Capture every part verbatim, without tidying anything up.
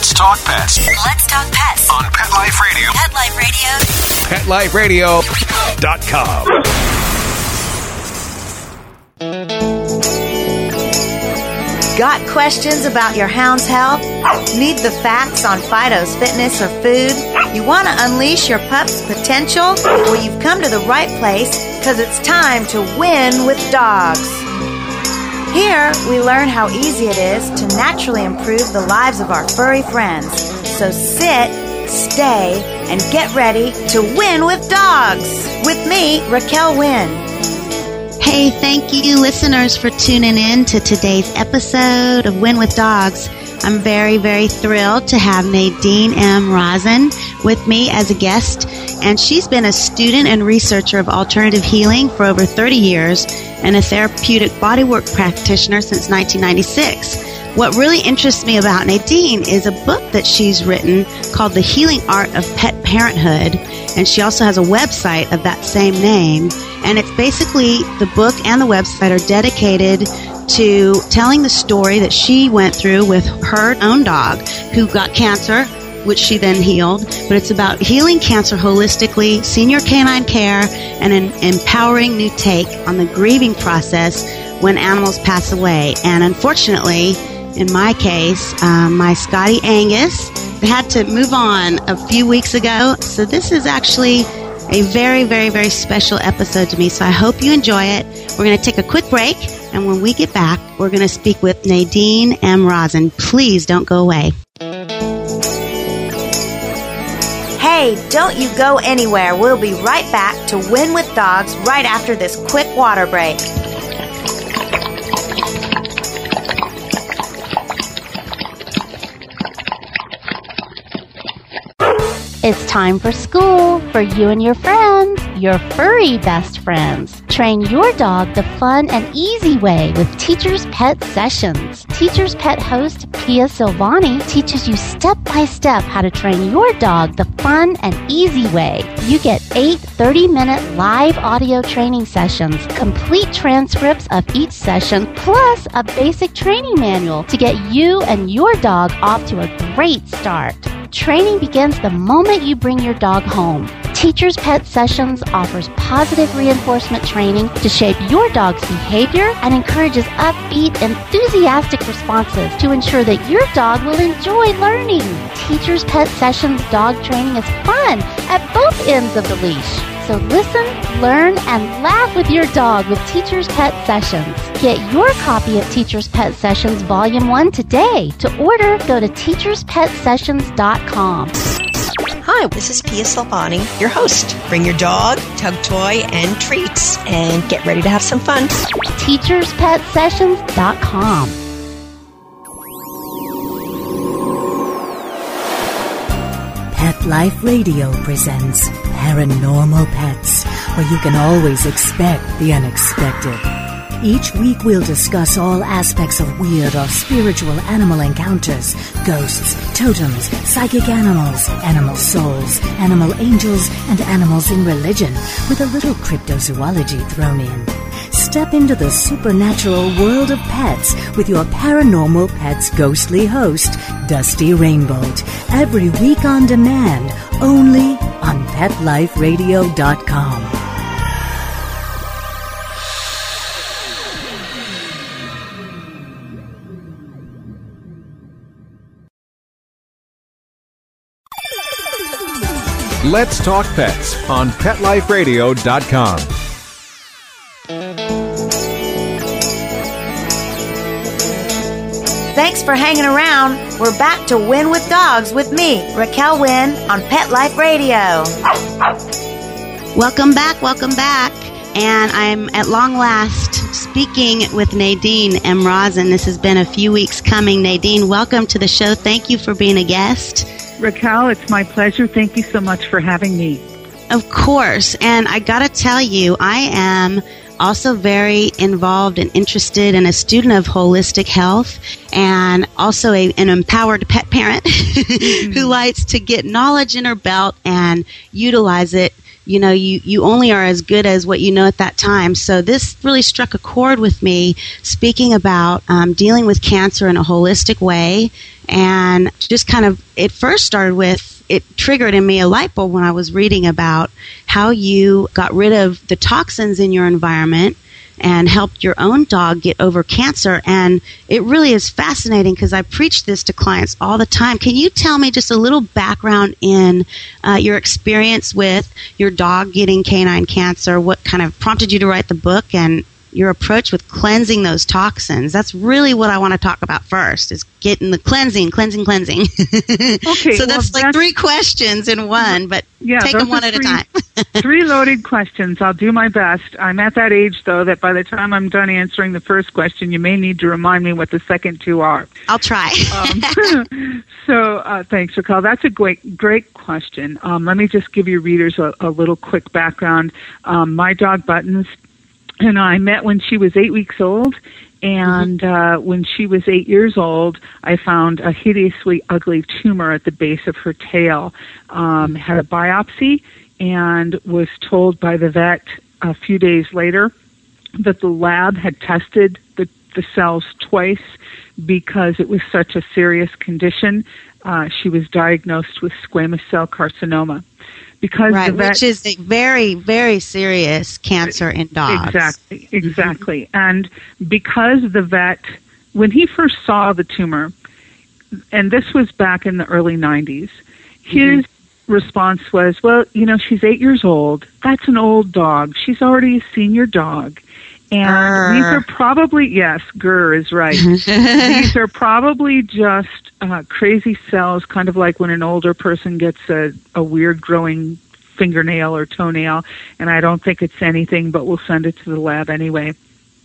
Let's Talk Pets. Let's Talk Pets. On Pet Life Radio. Pet Life Radio. Pet Life Radio dot com. Got questions about your hound's health? Need the facts on Fido's fitness or food? You want to unleash your pup's potential? Well, you've come to the right place because it's time to win with dogs. Here, we learn how easy it is to naturally improve the lives of our furry friends. So sit, stay, and get ready to win with dogs. With me, Raquel Wynn. Hey, thank you, listeners, for tuning in to today's episode of Win with Dogs. I'm very, very thrilled to have Nadine M. Rosin with me as a guest, and she's been a student and researcher of alternative healing for over thirty years and a therapeutic bodywork practitioner since nineteen ninety-six. What really interests me about Nadine is a book that she's written called The Healing Art of Pet Parenthood, and she also has a website of that same name. And it's basically, the book and the website are dedicated to telling the story that she went through with her own dog who got cancer, which she then healed. But it's about healing cancer holistically, senior canine care, and an empowering new take on the grieving process when animals pass away. And unfortunately, in my case, um, my Scotty Angus had to move on a few weeks ago. So this is actually a very, very, very special episode to me. So I hope you enjoy it. We're going to take a quick break. And when we get back, we're going to speak with Nadine M. Rosin. Please don't go away. Hey, don't you go anywhere. We'll be right back to Win with Dogs right after this quick water break. It's time for school for you and your friends, your furry best friends. Train your dog the fun and easy way with Teacher's Pet Sessions. Teacher's Pet host Pia Silvani teaches you step-by-step how to train your dog the fun and easy way. You get eight thirty-minute live audio training sessions, complete transcripts of each session, plus a basic training manual to get you and your dog off to a great start. Training begins the moment you bring your dog home. Teacher's Pet Sessions offers positive reinforcement training to shape your dog's behavior and encourages upbeat, enthusiastic responses to ensure that your dog will enjoy learning. Teacher's Pet Sessions dog training is fun at both ends of the leash. So listen, learn, and laugh with your dog with Teacher's Pet Sessions. Get your copy of Teacher's Pet Sessions Volume one today. To order, go to teachers pet sessions dot com. Hi, this is Pia Silvani, your host. Bring your dog, tug toy, and treats, and get ready to have some fun. teachers pet sessions dot com. Pet Life Radio presents Paranormal Pets, where you can always expect the unexpected. Each week we'll discuss all aspects of weird or spiritual animal encounters, ghosts, totems, psychic animals, animal souls, animal angels, and animals in religion, with a little cryptozoology thrown in. Step into the supernatural world of pets with your Paranormal Pets ghostly host, Dusty Rainbolt, every week on demand, only on pet life radio dot com. Let's Talk Pets on pet life radio dot com. Thanks for hanging around. We're back to Win with Dogs with me, Raquel Wynn, on Pet Life Radio. Welcome back, welcome back. And I'm at long last speaking with Nadine M. Rosin. This has been a few weeks coming. Nadine, welcome to the show. Thank you for being a guest. Raquel, it's my pleasure. Thank you so much for having me. Of course. And I got to tell you, I am also very involved and interested and a student of holistic health, and also a, an empowered pet parent mm-hmm. who likes to get knowledge in her belt and utilize it you know, you, you only are as good as what you know at that time. So this really struck a chord with me, speaking about um, dealing with cancer in a holistic way. And just kind of, it first started with, it triggered in me a light bulb when I was reading about how you got rid of the toxins in your environment and helped your own dog get over cancer. And it really is fascinating because I preach this to clients all the time. Can you tell me just a little background in uh, your experience with your dog getting canine cancer? What kind of prompted you to write the book, and your approach with cleansing those toxins? That's really what I want to talk about first, is getting the cleansing, cleansing, cleansing. Okay, so that's well, like that's, three questions in one, but yeah, take them one at three, a time. Three loaded questions. I'll do my best. I'm at that age, though, that by the time I'm done answering the first question, you may need to remind me what the second two are. I'll try. um, so uh, thanks, Raquel. That's a great, great question. Um, let me just give your readers a, a little quick background. Um, my dog, Buttons, and I met when she was eight weeks old, and mm-hmm. uh, when she was eight years old, I found a hideously ugly tumor at the base of her tail. Um, had a biopsy and was told by the vet a few days later that the lab had tested the, the cells twice because it was such a serious condition. Uh, she was diagnosed with squamous cell carcinoma. Because right, the vet, which is a very, very serious cancer in dogs. Exactly, exactly. Mm-hmm. And because the vet, when he first saw the tumor, and this was back in the early nineties, his mm-hmm. response was, well, you know, she's eight years old. That's an old dog. She's already a senior dog. And Grr. These are probably, yes, Grr is right. These are probably just uh, crazy cells, kind of like when an older person gets a, a weird growing fingernail or toenail, and I don't think it's anything, but we'll send it to the lab anyway.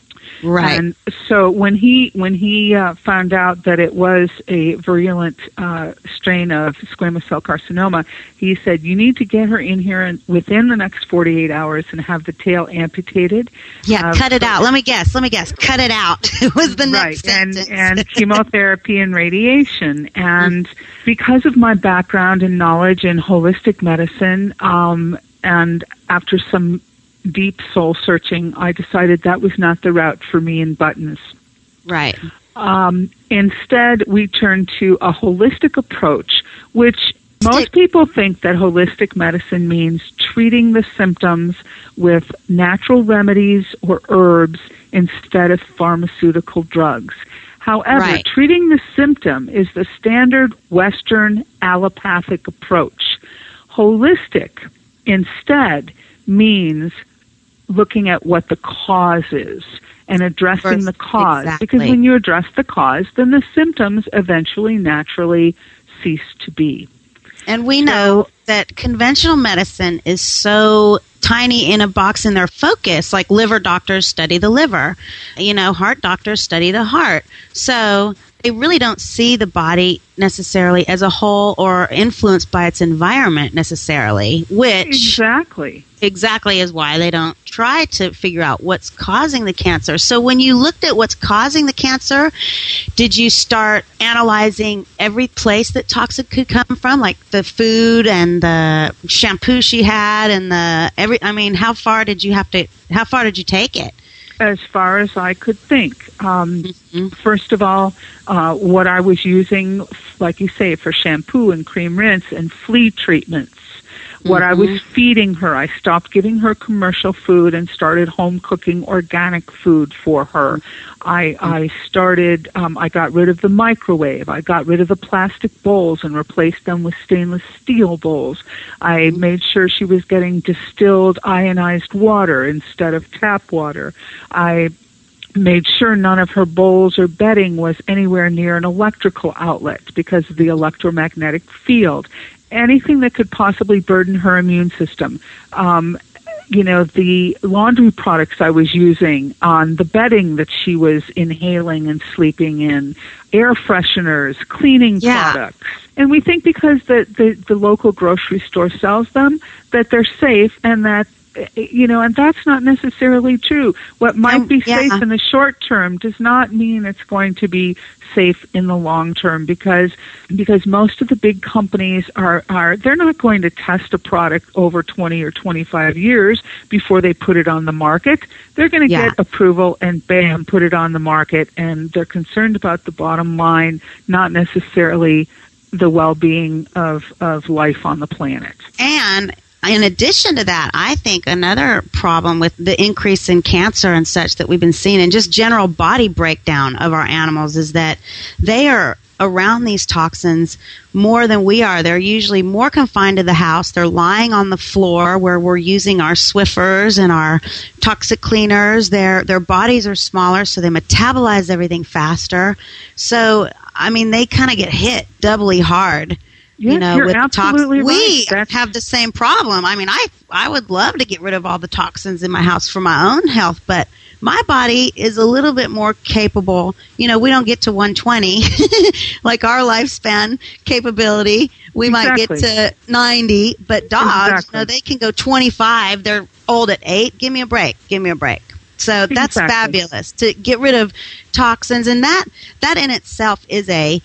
Right. And so when he when he uh, found out that it was a virulent uh, strain of squamous cell carcinoma, he said, you need to get her in here and within the next forty-eight hours and have the tail amputated. Yeah, uh, cut it out. Let me guess. Let me guess. Cut it out. It was the next right. and, sentence. and chemotherapy and radiation. And because of my background and knowledge in holistic medicine, um, and after some deep soul searching, I decided that was not the route for me and Buttons. Right. Um, instead, we turned to a holistic approach, which most people think that holistic medicine means treating the symptoms with natural remedies or herbs instead of pharmaceutical drugs. However, right. treating the symptom is the standard Western allopathic approach. Holistic, instead, means looking at what the cause is and addressing First, the cause. Exactly. Because when you address the cause, then the symptoms eventually naturally cease to be. And we know so, that conventional medicine is so tiny in a box in their focus, like liver doctors study the liver, you know, heart doctors study the heart. So they really don't see the body necessarily as a whole or influenced by its environment necessarily, which exactly exactly is why they don't try to figure out what's causing the cancer. So when you looked at what's causing the cancer, did you start analyzing every place that toxic could come from, like the food and the shampoo she had and the every I mean, how far did you have to how far did you take it? As far as I could think. Um, mm-hmm. First of all, uh, what I was using, like you say, for shampoo and cream rinse and flea treatments. What mm-hmm. I was feeding her, I stopped giving her commercial food and started home cooking organic food for her. I, I started, um, I got rid of the microwave. I got rid of the plastic bowls and replaced them with stainless steel bowls. I made sure she was getting distilled ionized water instead of tap water. I made sure none of her bowls or bedding was anywhere near an electrical outlet because of the electromagnetic field. Anything that could possibly burden her immune system. Um, you know, the laundry products I was using on the bedding that she was inhaling and sleeping in, air fresheners, cleaning yeah. products. And we think because the, the, the local grocery store sells them, that they're safe and that you know, and that's not necessarily true. What might Um, be yeah. safe in the short term does not mean it's going to be safe in the long term, because because most of the big companies are, are they're not going to test a product over twenty or twenty-five years before they put it on the market. They're going to Yeah. get approval and bam, put it on the market, and they're concerned about the bottom line, not necessarily the well-being of, of life on the planet. And in addition to that, I think another problem with the increase in cancer and such that we've been seeing, and just general body breakdown of our animals, is that they are around these toxins more than we are. They're usually more confined to the house. They're lying on the floor where we're using our Swiffers and our toxic cleaners. Their their bodies are smaller, so they metabolize everything faster. So, I mean, they kind of get hit doubly hard. Yes, you know, you're with absolutely tox- right. We That's- have the same problem. I mean, I I would love to get rid of all the toxins in my house for my own health, but my body is a little bit more capable. You know, we don't get to one twenty like our lifespan capability. We might Exactly. get to ninety, but dogs, Exactly. you know, they can go twenty-five. They're old at eight. Give me a break. Give me a break. So that's Exactly. fabulous to get rid of toxins, and that that in itself is a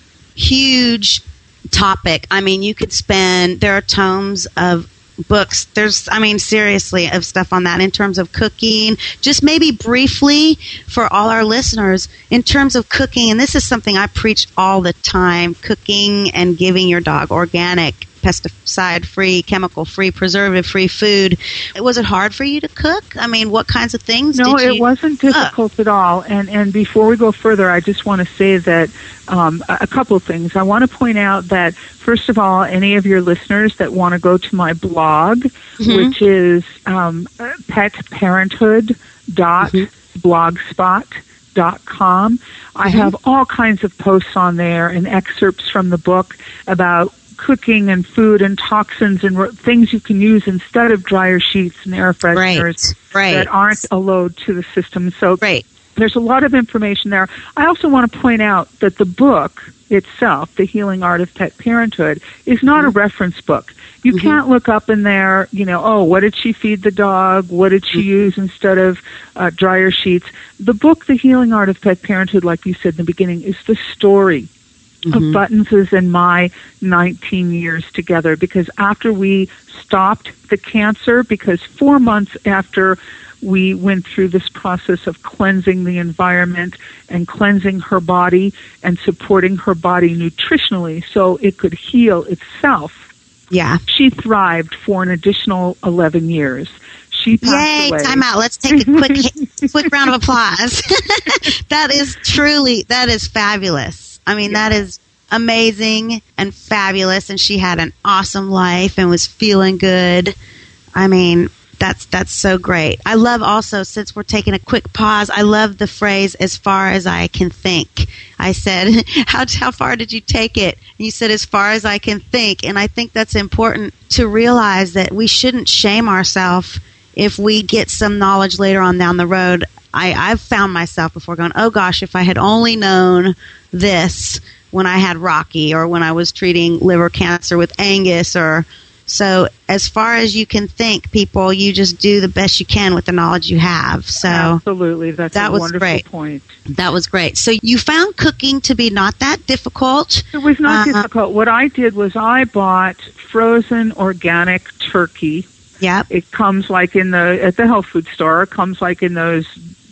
huge topic. I mean, you could spend, there are tomes of books, there's, I mean, seriously, of stuff on that in terms of cooking. Just maybe briefly for all our listeners, in terms of cooking, and this is something I preach all the time, cooking and giving your dog organic, pesticide-free, chemical-free, preservative-free food. Was it hard for you to cook? I mean, what kinds of things No, did you it wasn't cook? difficult at all. And and before we go further, I just want to say that um, a a couple of things. I want to point out that, first of all, any of your listeners that want to go to my blog, Mhm. which is um, pet parenthood dot blogspot dot com, I have all kinds of posts on there and excerpts from the book about cooking and food and toxins and r- things you can use instead of dryer sheets and air fresheners Right, that right. aren't a load to the system. So Right. there's a lot of information there. I also want to point out that the book itself, The Healing Art of Pet Parenthood, is not a reference book. You can't look up in there, you know, oh, what did she feed the dog? What did she use instead of uh, dryer sheets? The book, The Healing Art of Pet Parenthood, like you said in the beginning, is the story of Buttons's and my nineteen years together, because after we stopped the cancer, because four months after we went through this process of cleansing the environment and cleansing her body and supporting her body nutritionally so it could heal itself, Yeah. she thrived for an additional eleven years. She passed Yay, away. time out. Let's take a quick quick round of applause. That is truly, that is fabulous. I mean, that is amazing and fabulous, and she had an awesome life and was feeling good. I mean, that's that's so great. I love also, since we're taking a quick pause, I love the phrase, as far as I can think. I said, how, how far did you take it? And you said, as far as I can think. And I think that's important to realize, that we shouldn't shame ourselves if we get some knowledge later on down the road. I, I've found myself before going, oh gosh, if I had only known this when I had Rocky, or when I was treating liver cancer with Angus, or so. As far as you can think, people, you just do the best you can with the knowledge you have. So Absolutely. That's that a was wonderful great. point. that was great. So you found cooking to be not that difficult. It was not Uh, difficult. What I did was I bought frozen organic turkey. Yep. It comes like in the at the health food store. It comes like in those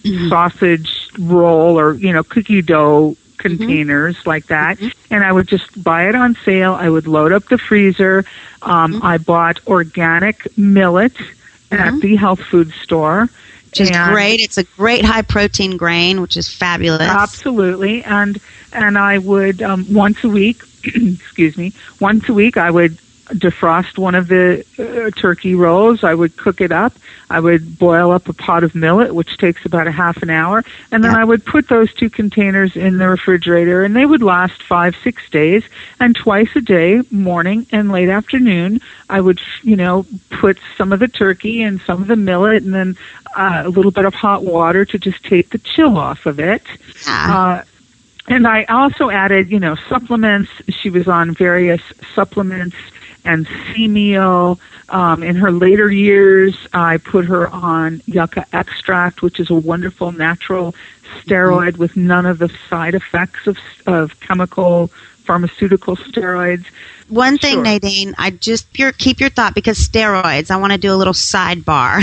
sausage roll or you know cookie dough containers like that. And I would just buy it on sale. I would load up the freezer. Um, I bought organic millet at the health food store. Which is And- great. It's a great high protein grain, which is fabulous. Absolutely, and and I would um, once a week, excuse me, once a week I would defrost one of the uh, turkey rolls. I would cook it up. I would boil up a pot of millet, which takes about a half an hour, and then Yeah. I would put those two containers in the refrigerator, and they would last five, six days. And twice a day, morning and late afternoon, I would, you know, put some of the turkey and some of the millet, and then uh, a little bit of hot water to just take the chill off of it. Yeah. Uh, and I also added, you know, supplements. She was on various supplements and C-Meal. Um, in her later years, I put her on yucca extract, which is a wonderful natural steroid with none of the side effects of, of chemical pharmaceutical steroids. One thing, Sure. Nadine, I just pure, keep your thought, because steroids, I want to do a little sidebar.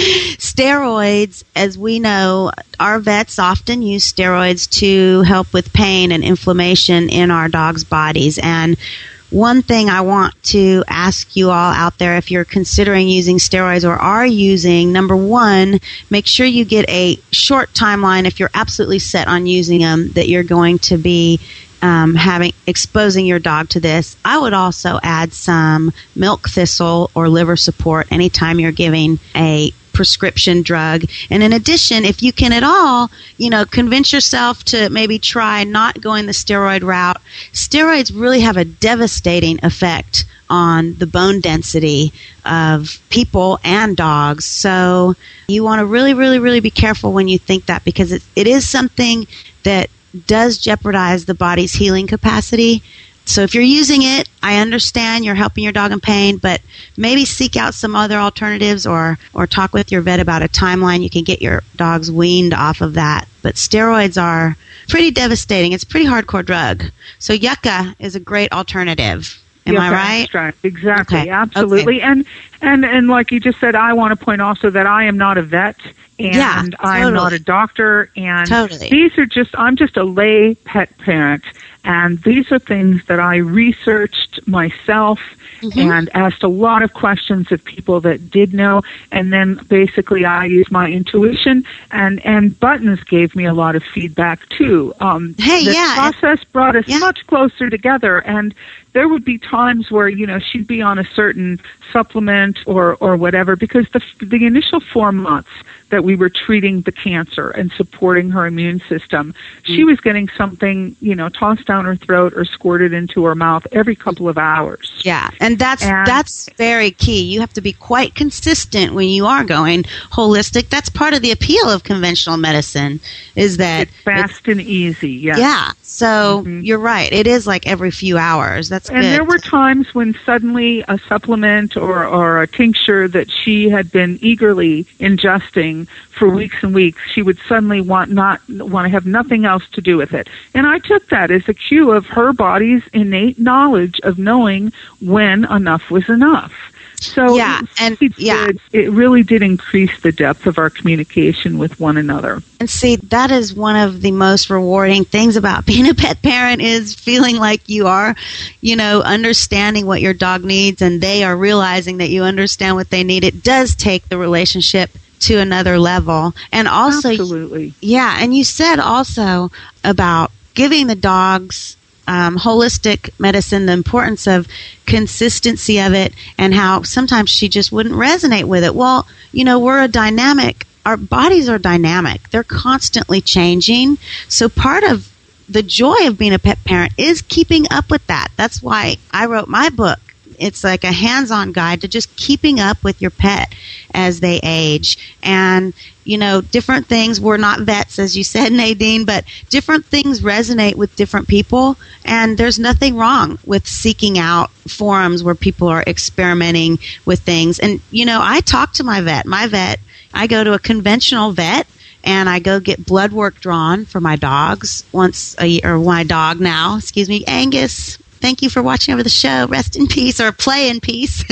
Steroids, as we know, our vets often use steroids to help with pain and inflammation in our dogs' bodies. And one thing I want to ask you all out there, if you're considering using steroids or are using, number one, make sure you get a short timeline if you're absolutely set on using them, that you're going to be um, having exposing your dog to this. I would also add some milk thistle or liver support anytime you're giving a prescription drug. And in addition, if you can at all, you know, convince yourself to maybe try not going the steroid route. Steroids really have a devastating effect on the bone density of people and dogs. So you want to really, really, really be careful when you think that, because it, it is something that does jeopardize the body's healing capacity. So if you're using it, I understand you're helping your dog in pain, but maybe seek out some other alternatives, or, or talk with your vet about a timeline you can get your dogs weaned off of that. But steroids are pretty devastating. It's a pretty hardcore drug. So yucca is a great alternative. Am Yucca I right? Extract. Exactly, Okay. absolutely. Okay. And, and and like you just said, I want to point also that I am not a vet, and Yeah, I'm totally. not a doctor, and Totally. these are just, I'm just a lay pet parent, and these are things that I researched myself Mhm. and asked a lot of questions of people that did know, and then basically I used my intuition, and, and Buttons gave me a lot of feedback too. Um, Hey, this yeah, process brought us yeah. much closer together, and there would be times where, you know, she'd be on a certain supplement or, or whatever, because the, the initial four months that we were treating the cancer and supporting her immune system, she was getting something, you know, tossed down her throat or squirted into her mouth every couple of hours. Yeah, and that's And- that's very key. You have to be quite consistent when you are going holistic. That's part of the appeal of conventional medicine, is that It's fast and easy, yes. yeah. So Mhm. you're right. It is like every few hours. That's And good. there were times when suddenly a supplement or, or a tincture that she had been eagerly ingesting for weeks and weeks, she would suddenly want not want to have nothing else to do with it. And I took that as a cue of her body's innate knowledge of knowing when enough was enough. So Yeah, it, and- it, yeah. did- it really did increase the depth of our communication with one another. And see, that is one of the most rewarding things about being a pet parent, is feeling like you are, you know, understanding what your dog needs, and they are realizing that you understand what they need. It does take the relationship to another level. And also, Absolutely. yeah, and you said also about giving the dogs um, holistic medicine, the importance of consistency of it, and how sometimes she just wouldn't resonate with it. Well, you know, we're a dynamic, our bodies are dynamic. They're constantly changing. So part of the joy of being a pet parent is keeping up with that. That's why I wrote my book. It's like a hands-on guide to just keeping up with your pet as they age. And, you know, different things, we're not vets, as you said, Nadine, but different things resonate with different people. And there's nothing wrong with seeking out forums where people are experimenting with things. And, you know, I talk to my vet. My vet, I go to a conventional vet, and I go get blood work drawn for my dogs once a year, or my dog now, excuse me, Angus. Thank you for watching over the show. Rest in peace, or play in peace.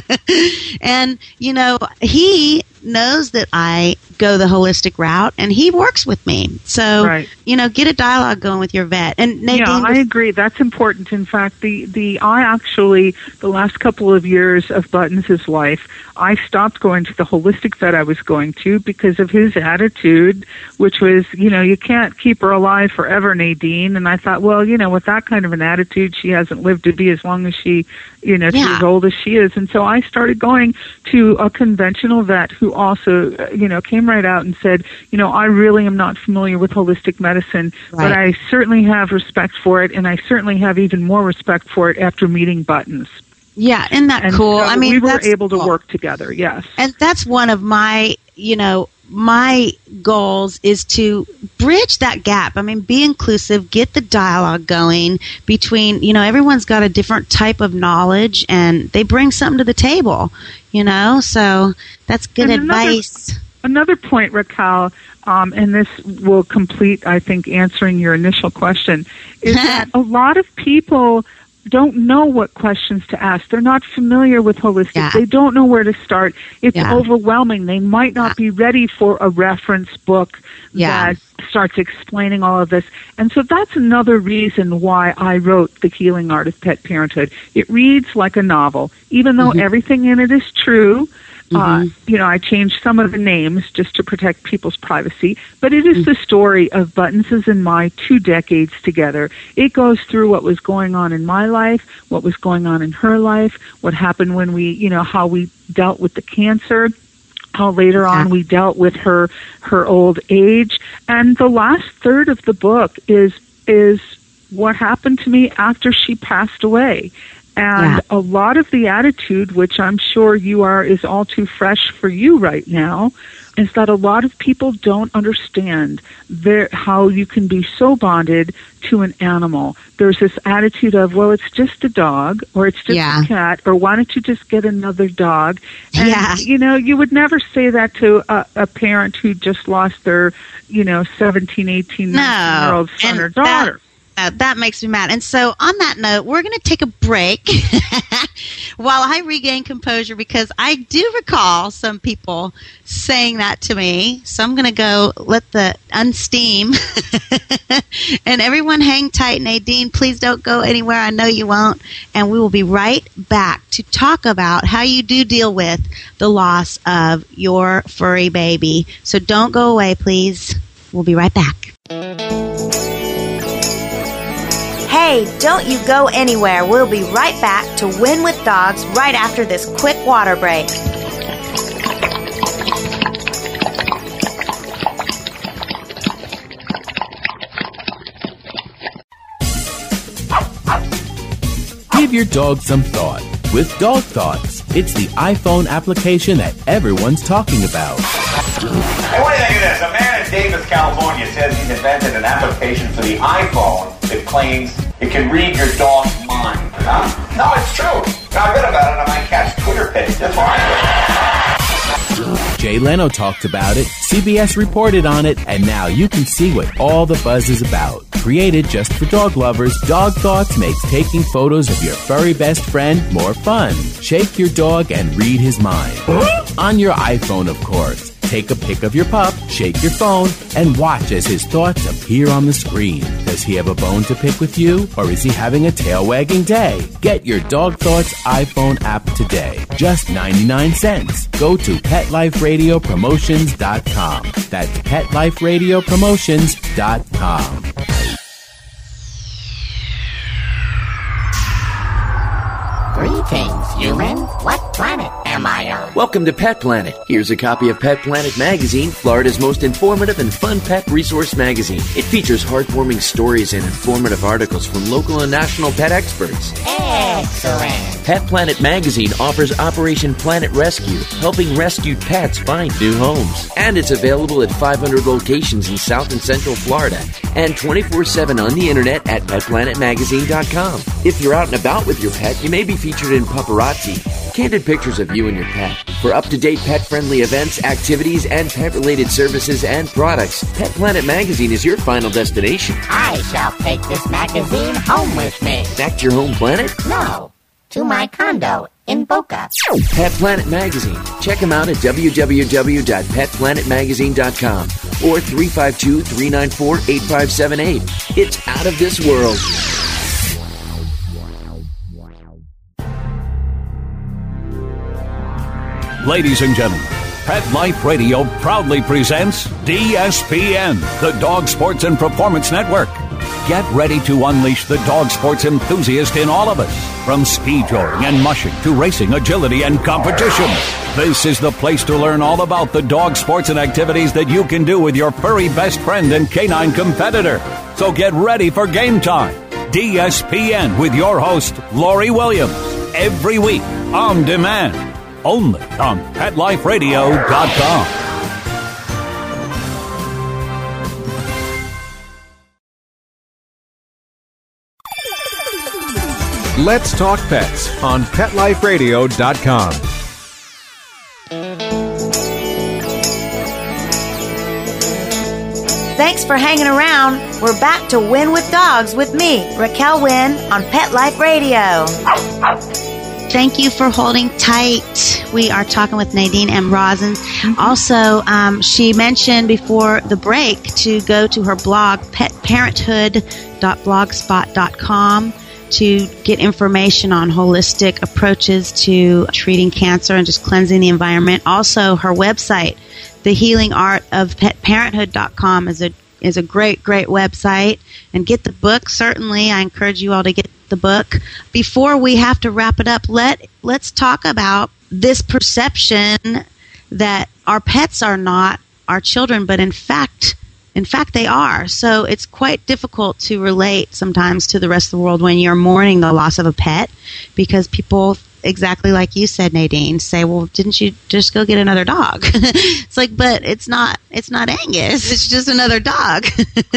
And, you know, he knows that I go the holistic route, and he works with me. So, Right. you know, get a dialogue going with your vet. And Nadine, Yeah, I agree. That's important. In fact, the, the I actually, the last couple of years of Buttons' life, I stopped going to the holistic vet I was going to because of his attitude, which was, you know, you can't keep her alive forever, Nadine. And I thought, well, you know, with that kind of an attitude, she hasn't lived to be as long as she, you know, Yeah. she's as old as she is. And so I started going to a conventional vet who also, uh, you know, came right out and said, you know, I really am not familiar with holistic medicine, Right. but I certainly have respect for it, and I certainly have even more respect for it after meeting Buttons. yeah, isn't that And cool? so I mean, we were that's able to cool. work together, yes. And that's one of my, you know, my goals is to bridge that gap. I mean, be inclusive, get the dialogue going between, you know, everyone's got a different type of knowledge and they bring something to the table, you know, so that's good and advice. Another, another point, Raquel, um, and this will complete, I think, answering your initial question, is that a lot of people don't know what questions to ask. They're not familiar with holistic. Yeah. They don't know where to start. It's Yeah. overwhelming. They might not Yeah. be ready for a reference book Yeah. that starts explaining all of this. And so that's another reason why I wrote The Healing Art of Pet Parenthood. It reads like a novel, even though Mm-hmm. everything in it is true. Uh, Mm-hmm. you know, I changed some of the names just to protect people's privacy, but it is the story of Buttons' and my two decades together. It goes through what was going on in my life, what was going on in her life, what happened when we, you know, how we dealt with the cancer, how later on we dealt with her her old age, and the last third of the book is is what happened to me after she passed away. And Yeah. a lot of the attitude, which I'm sure you are, is all too fresh for you right now, is that a lot of people don't understand their, how you can be so bonded to an animal. There's this attitude of, well, it's just a dog, or it's just Yeah. a cat, or why don't you just get another dog? And, Yeah. you know, you would never say that to a, a parent who just lost their, you know, seventeen, eighteen, nineteen-year-old son And or daughter. Uh, that makes me mad. And so on that note, we're going to take a break while I regain composure, because I do recall some people saying that to me. So I'm going to go let the unsteam and everyone hang tight. Nadine, please don't go anywhere. I know you won't. And we will be right back to talk about how you do deal with the loss of your furry baby. So don't go away, please. We'll be right back. Hey, don't you go anywhere. We'll be right back to Win with Dogs right after this quick water break. Give your dog some thought with Dog Thoughts. It's the iPhone application that everyone's talking about. Hey, what do you think of this? A man in Davis, California says he's invented an application for the iPhone that claims it can read your dog's mind. Huh? No, it's true. I read about it on my cat's Twitter page. That's why. Jay Leno talked about it, C B S reported on it, and now you can see what all the buzz is about. Created just for dog lovers, Dog Thoughts makes taking photos of your furry best friend more fun. Shake your dog and read his mind. On your iPhone, of course. Take a pic of your pup, shake your phone, and watch as his thoughts appear on the screen. Does he have a bone to pick with you, or is he having a tail-wagging day? Get your Dog Thoughts iPhone app today. Just ninety-nine cents. Go to pet life radio promotions dot com. That's pet life radio promotions dot com. Greetings, humans. What planet am I on? Welcome to Pet Planet. Here's a copy of Pet Planet Magazine, Florida's most informative and fun pet resource magazine. It features heartwarming stories and informative articles from local and national pet experts. Excellent. Pet Planet Magazine offers Operation Planet Rescue, helping rescued pets find new homes. And it's available at five hundred locations in South and Central Florida and twenty-four seven on the internet at pet planet magazine dot com. If you're out and about with your pet, you may be featured in Paparazzi, candid pictures of you and your pet. For up-to-date pet-friendly events, activities, and pet-related services and products, Pet Planet Magazine is your final destination. I shall take this magazine home with me. Back to your home planet? No, to my condo in Boca. Pet Planet Magazine. Check them out at w w w dot pet planet magazine dot com or three five two, three nine four, eight five seven eight. It's out of this world. Ladies and gentlemen, Pet Life Radio proudly presents D S P N, the Dog Sports and Performance Network. Get ready to unleash the dog sports enthusiast in all of us. From speed drawing and mushing to racing, agility, and competition. This is the place to learn all about the dog sports and activities that you can do with your furry best friend and canine competitor. So get ready for game time. D S P N with your host, Lori Williams. Every week, on demand. Only on pet life radio dot com. Let's Talk Pets on pet life radio dot com. Thanks for hanging around. We're back to Win with Dogs with me, Raquel Wynn, on Pet Life Radio. Thank you for holding tight. We are talking with Nadine M. Rosin. Mm-hmm. Also, um, she mentioned before the break to go to her blog, pet parenthood dot blogspot dot com, to get information on holistic approaches to treating cancer and just cleansing the environment. Also, her website, the healing art of pet parenthood dot com, is a is a great, great website. And get the book. Certainly, I encourage you all to get the book. Before we have to wrap it up, let let's talk about this perception that our pets are not our children, but in fact, in fact, they are. So it's quite difficult to relate sometimes to the rest of the world when you're mourning the loss of a pet, because people, exactly like you said, Nadine, say, well, didn't you just go get another dog? It's like, but it's not, it's not Angus. It's just another dog.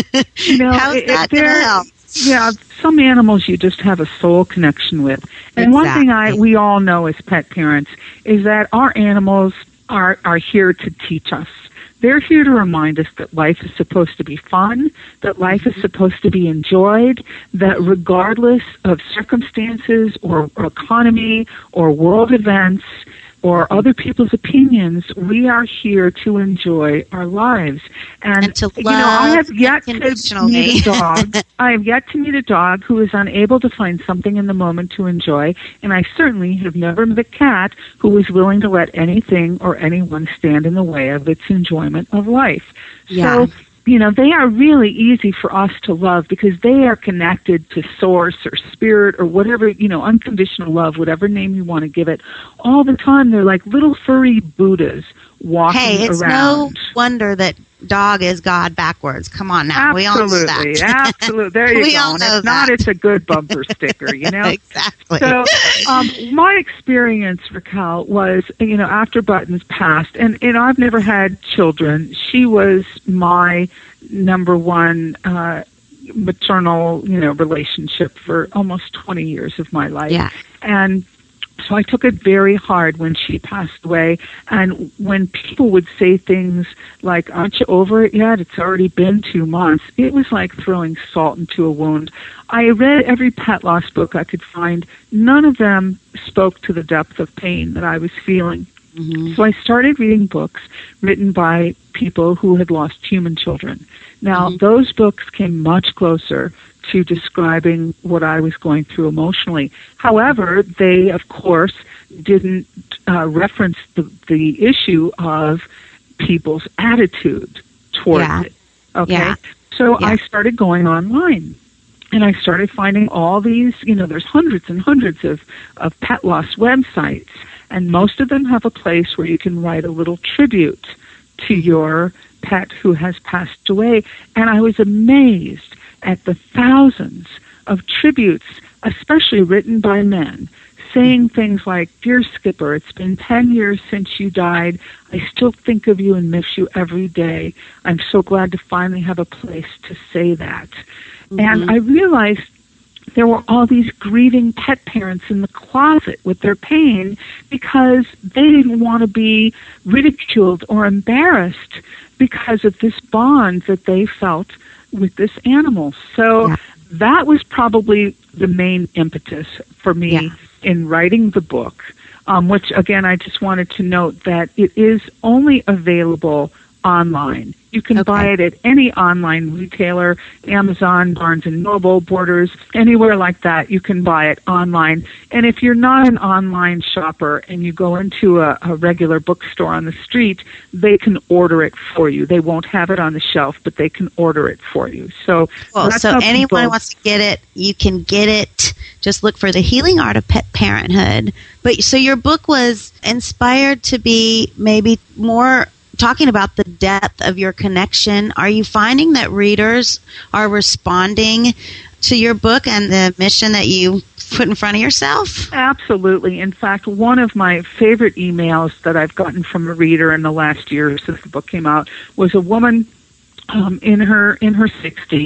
You know, How's it, that going to help? Yeah, some animals you just have a soul connection with. And exactly. one thing I we all know as pet parents is that our animals are, are here to teach us. They're here to remind us that life is supposed to be fun, that life is supposed to be enjoyed, that regardless of circumstances or, or economy or world events or other people's opinions, we are here to enjoy our lives. And, and to love you know, I have yet to meet a dog. I have yet to meet a dog who is unable to find something in the moment to enjoy, and I certainly have never met a cat who is willing to let anything or anyone stand in the way of its enjoyment of life. Yeah. So, you know, they are really easy for us to love because they are connected to source or spirit or whatever, you know, unconditional love, whatever name you want to give it. All the time, they're like little furry Buddhas walking around. Hey, it's around. no wonder that dog is God backwards. Come on now. Absolutely, we all know that. Absolutely. There you we go. all And know if not, that. it's a good bumper sticker, you know? Exactly. So um, my experience, Raquel, was, you know, after Buttons passed, and, and I've never had children, she was my number one uh, maternal, you know, relationship for almost twenty years of my life. Yeah. And so I took it very hard when she passed away. And when people would say things like, aren't you over it yet? It's already been two months. It was like throwing salt into a wound. I read every pet loss book I could find. None of them spoke to the depth of pain that I was feeling. Mm-hmm. So I started reading books written by people who had lost human children. Now, mm-hmm. those books came much closer to describing what I was going through emotionally. However, they, of course, didn't uh, reference the, the issue of people's attitude towards yeah. it. Okay? Yeah. So yeah. I started going online. And I started finding all these, you know, there's hundreds and hundreds of, of pet loss websites. And most of them have a place where you can write a little tribute to your pet who has passed away. And I was amazed at the thousands of tributes, especially written by men, saying things like, "Dear Skipper, it's been ten years since you died. I still think of you and miss you every day. I'm so glad to finally have a place to say that." Mm-hmm. And I realized there were all these grieving pet parents in the closet with their pain because they didn't want to be ridiculed or embarrassed because of this bond that they felt with this animal. So yeah. that was probably the main impetus for me yeah. in writing the book, um, which, again, I just wanted to note that it is only available online. You can okay. buy it at any online retailer, Amazon, Barnes and Noble, Borders, anywhere like that. You can buy it online. And if you're not an online shopper and you go into a, a regular bookstore on the street, they can order it for you. They won't have it on the shelf, but they can order it for you. So, well, that's so how anyone people, who wants to get it, you can get it. Just look for The Healing Art of Pet Parenthood. But so your book was inspired to be maybe more talking about the depth of your connection. Are you finding that readers are responding to your book and the mission that you put in front of yourself? Absolutely. In fact, one of my favorite emails that I've gotten from a reader in the last year since the book came out was a woman um, in her in her sixties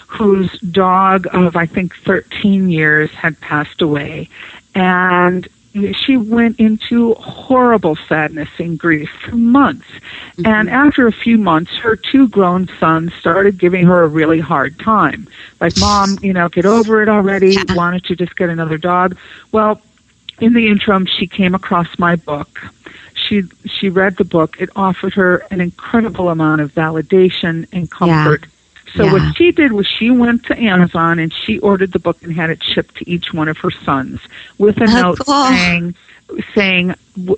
whose dog of, I think, thirteen years had passed away. And she went into horrible sadness and grief for months. Mm-hmm. And after a few months, her two grown sons started giving her a really hard time. Like, Mom, you know, get over it already. Why don't you just get another dog? Well, in the interim, she came across my book. She she read the book. It offered her an incredible amount of validation and comfort. Yeah. So yeah. what she did was she went to Amazon and she ordered the book and had it shipped to each one of her sons with a oh, note cool. saying, saying,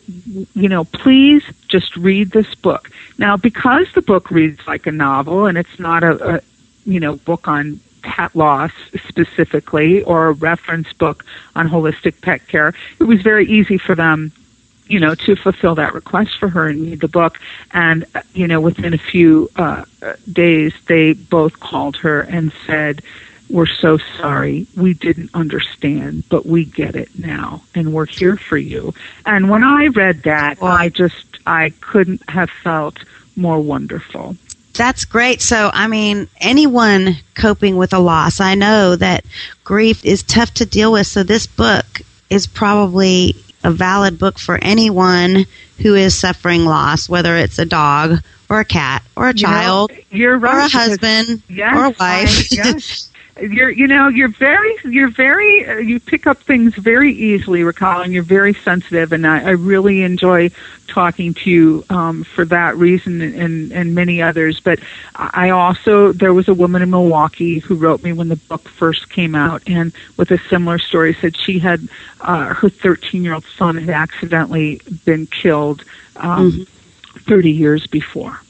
you know, please just read this book. Now, because the book reads like a novel and it's not a, a you know, book on pet loss specifically or a reference book on holistic pet care, it was very easy for them, you know, to fulfill that request for her and read the book. And, you know, within a few uh, days, they both called her and said, we're so sorry. We didn't understand, but we get it now, and we're here for you. And when I read that, well, I just, I couldn't have felt more wonderful. That's great. So, I mean, anyone coping with a loss, I know that grief is tough to deal with. So this book is probably a valid book for anyone who is suffering loss, whether it's a dog or a cat or a child, you know, you're right, or a husband yes, or a wife. I, yes. You're, you know, you're very, you're very, uh, you pick up things very easily, Raquel, and you're very sensitive, and I, I really enjoy talking to you um, for that reason and, and many others. But I also, there was a woman in Milwaukee who wrote me when the book first came out, and with a similar story, said she had, uh, her thirteen-year-old son had accidentally been killed um, mm-hmm. thirty years before.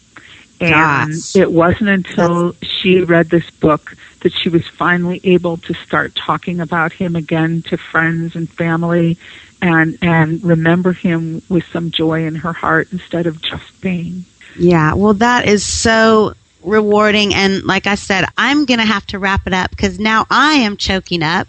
And Gosh. It wasn't until she read this book that she was finally able to start talking about him again to friends and family and and remember him with some joy in her heart instead of just pain. Yeah, well, that is so rewarding. And like I said, I'm going to have to wrap it up because now I am choking up.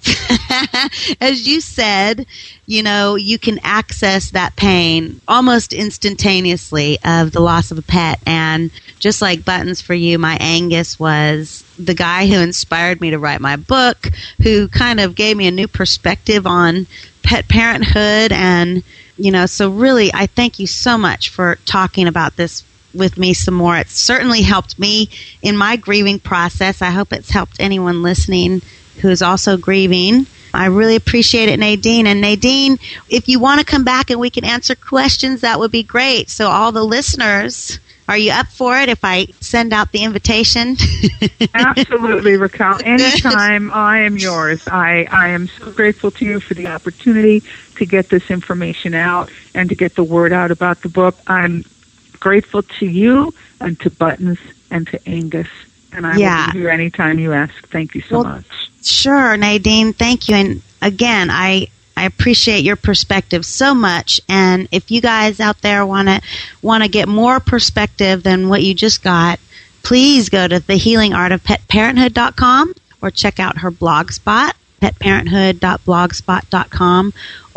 As you said, you know, you can access that pain almost instantaneously of the loss of a pet. And just like Buttons for You, my Angus was the guy who inspired me to write my book, who kind of gave me a new perspective on pet parenthood. And, you know, so really, I thank you so much for talking about this with me some more. It's certainly helped me in my grieving process. I hope it's helped anyone listening who is also grieving. I really appreciate it, Nadine. And Nadine, if you want to come back and we can answer questions, that would be great. So all the listeners, are you up for it if I send out the invitation? Absolutely, Raquel. Anytime, I am yours. I, I am so grateful to you for the opportunity to get this information out and to get the word out about the book. I'm grateful to you and to Buttons and to Angus. And I yeah. will be here anytime you ask. Thank you so well, much. Sure, Nadine. Thank you. And again, I, I appreciate your perspective so much. And if you guys out there want to want to get more perspective than what you just got, please go to the healing art of pet parenthood dot com or check out her blog spot, pet parenthood dot blogspot dot com,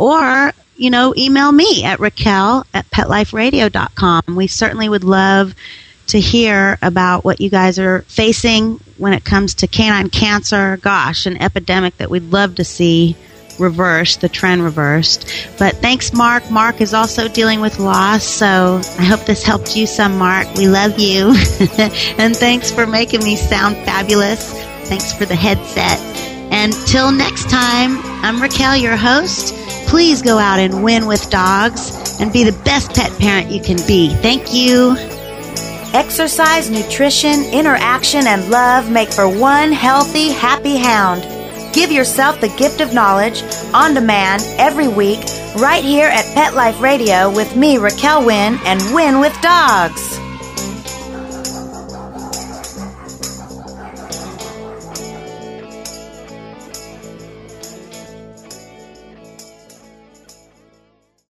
or you know, email me at Raquel at pet life radio dot com. We certainly would love to hear about what you guys are facing when it comes to canine cancer. Gosh, an epidemic that we'd love to see reversed, the trend reversed. But thanks, Mark. Mark is also dealing with loss, so I hope this helped you some, Mark. We love you. And thanks for making me sound fabulous. Thanks for the headset. And till next time, I'm Raquel, your host. Please go out and win with dogs and be the best pet parent you can be. Thank you. Exercise, nutrition, interaction, and love make for one healthy, happy hound. Give yourself the gift of knowledge on demand every week right here at Pet Life Radio with me, Raquel Wynn, and Win with Dogs.